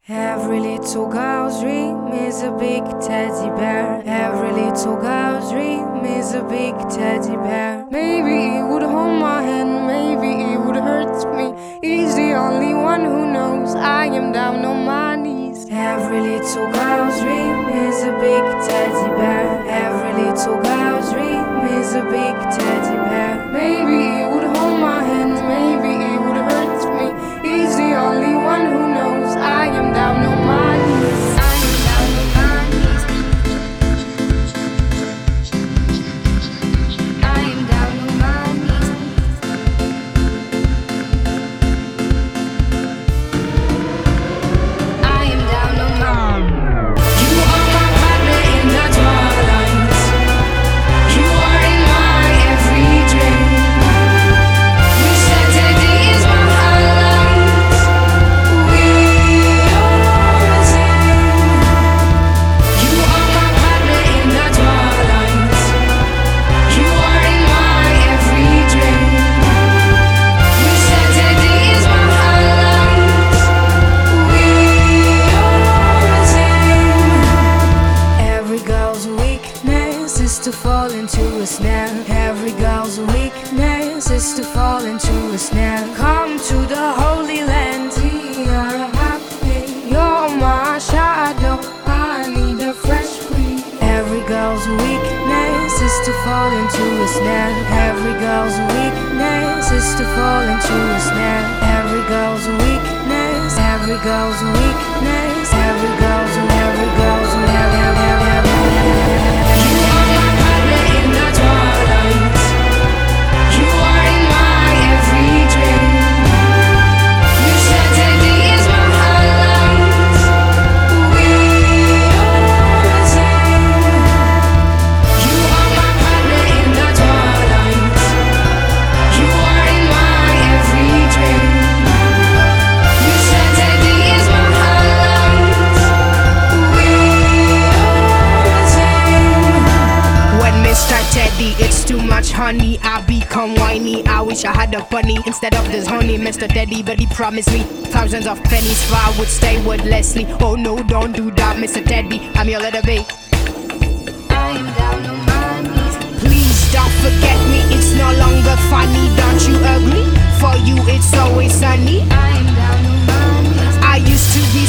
Every little girl's dream is a big teddy bear. Every little girl's dream is a big teddy bear. Maybe it would hold my hand, maybe it would hurt me. He's the only one who knows I am down on my knees. Every little girl's dream is a big teddy bear. Every little girl's dream is a big teddy bear. Maybe it would hold my hand, maybe it would hurt me. He's the only one who knows I am down on my knees. I am down on my knees. I am down on my knees. I am down on my knees. You are my partner in the twilight. You are in my every dream. You said today is my highlight. We are a team. You are my partner in the twilight. You are in my every dream. You said today is my highlight. We are a team. Every girl's weakness is to fall into a snare. Every girl's weakness is to fall into a snare. Come to the Holy Land, we are happy. You're my shadow, I need a fresh breeze. Every girl's weakness is to fall into a snare. Every girl's weakness is to fall into a snare. Every girl's weakness, every girl's weakness, every girl's, every girl's, You are my partner in the twilight. You are in my every dream. You said today is my highlight. We are a team. You are my partner in the twilight. You are in my every dream. You said today is my highlight. We are a team. When Mr. Teddy, it's too much honey, I become whiny. I wish I had a bunny instead of this honey, Mr. Teddy, but he promised me thousands of pennies if I would stay with Leslie. Oh no, don't do that, Mr. Teddy, I'm your little babe. I am down on my knees. Please don't forget me, it's no longer funny, don't you agree? For you it's always sunny. I am down on my knees. I used to be